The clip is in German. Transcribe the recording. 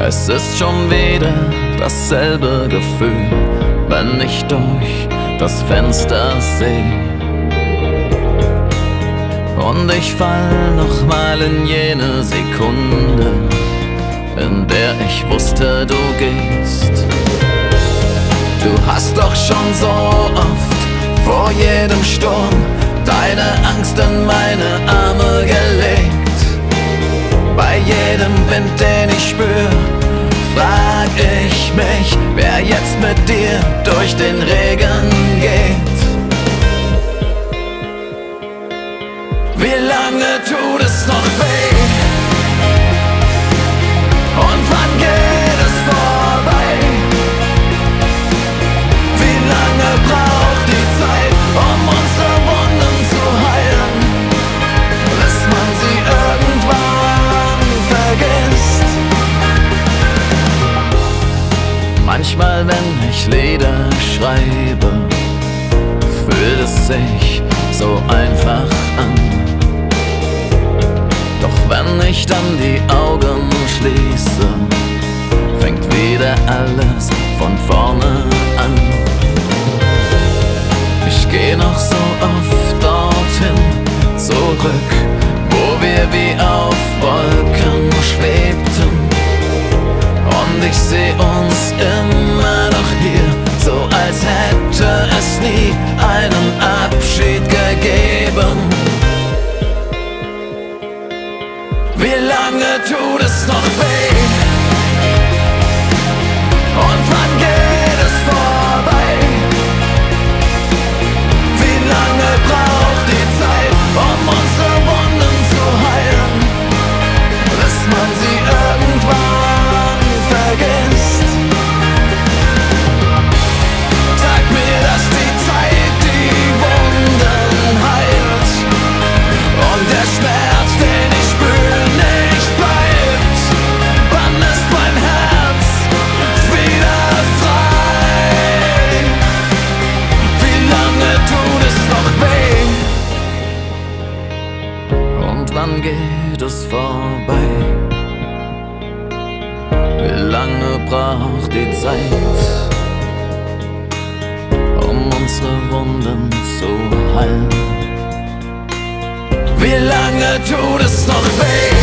Es ist schon wieder dasselbe Gefühl, wenn ich durch das Fenster seh. Und ich fall nochmal in jene Sekunde, in der ich wusste, du gehst. Du hast doch schon so oft vor jedem Sturm deine Angst in meine Arme gelegt. Bei jedem Wind, den ich spür, frag ich mich, wer jetzt mit dir durch den Regen geht. Wie lange tut es noch weh? Und wann geht es vorbei? Wie lange braucht die Zeit, um unsere Wunden zu heilen, bis man sie irgendwann vergisst? Manchmal, wenn ich Lieder schreibe, fühlt es sich so einfach an. Doch wenn ich dann die Augen schließe, fängt wieder alles von vorne an. Ich geh noch so oft dorthin zurück, wo wir wie auf Wolken schwebten. Und ich seh uns immer noch hier, so als hätte es nie einen Abschied gegeben. Wie lange tut es noch weh? Und wann geht es vorbei? Wie lange braucht die Zeit, um unsere Wunden zu heilen, bis man sie irgendwann vergisst? Sag mir, dass die Zeit die Wunden heilt und der Schmerz, den ich spür, nicht bleibt. Wann ist mein Herz wieder frei? Wie lange tut es noch weh? Und wann geht es vorbei? Wie lange braucht die Zeit, um unsere Wunden zu heilen? Wie lange tut es noch weh?